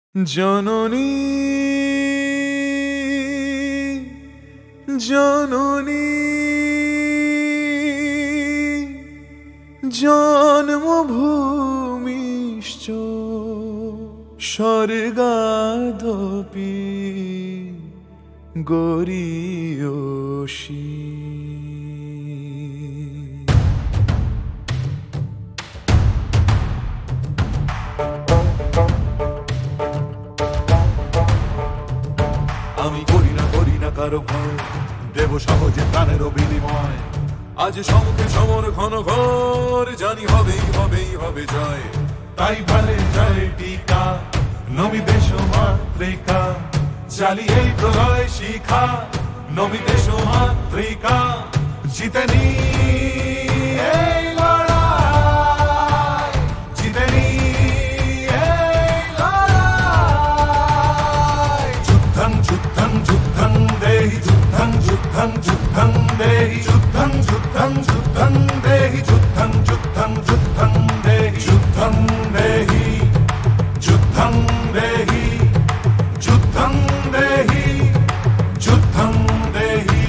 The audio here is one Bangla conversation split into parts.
জননী জননী জন্মভূমিশ্চ স্বর্গাদপি গরীয়সী। আমি করি না কারো ভয়, দেব সহজে প্রাণের বিনিময়। আজ সমুখে সমর ঘন ঘর, জানি হবেই হবেই হবে জয়। তাই ভালে যায় টিকা নবী দেশ মাতৃকা, চালিয়ে এই প্রলয় শিখা নবী দেশ মাতৃকা। জিতে নি এই লড়াই, জিতে নি এই লড়াই। যুদ্ধং যুদ্ধং যুদ্ধং দেহি, যুদ্ধং যুদ্ধং যুদ্ধং দেহি, যুদ্ধং যুদ্ধং যুদ্ধং দেহি, যুদ্ধং যুদ্ধং যুদ্ধং দেহি, যুদ্ধং দেহি, যুদ্ধং দেহি, যুদ্ধং দেহি, যুদ্ধং দেহি।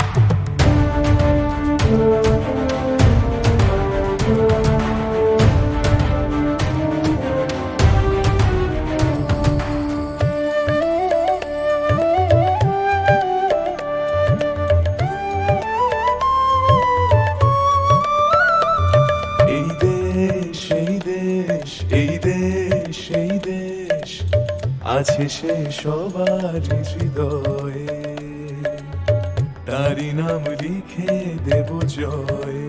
এই দেশ এই দেশ এই দেশ এই দেশ আছে সে সবার হৃদয়ে, তারি নাম লিখে দেব জয়।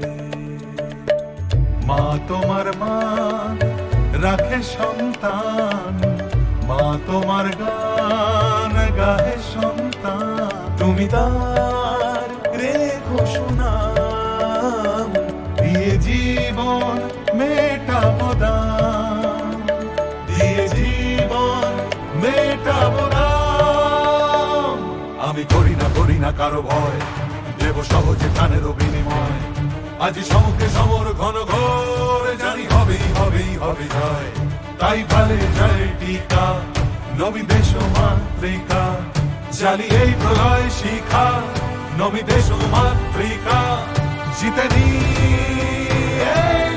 মা তোমার মান রাখে সন্তান, মা তোমার গান গাহে সন্তান। তুমি তার রেখো সুনাম, দিয়ে জীবন মেটাবো দাম, দিয়ে জীবন মেটাবো দাম। আমি করি না কারো ভয়, দেব সহজে প্রাণেরও বিনিময়। আজ সমুখে সমর ঘন ঘোর, জানি হবেই হবেই হবে জয়। তাই ভালে যায় টিকা নবী দেশ মাতৃকা, চালিয়ে এই প্রলয় শিখা নবী দেশ মাতৃকা। জিতে নি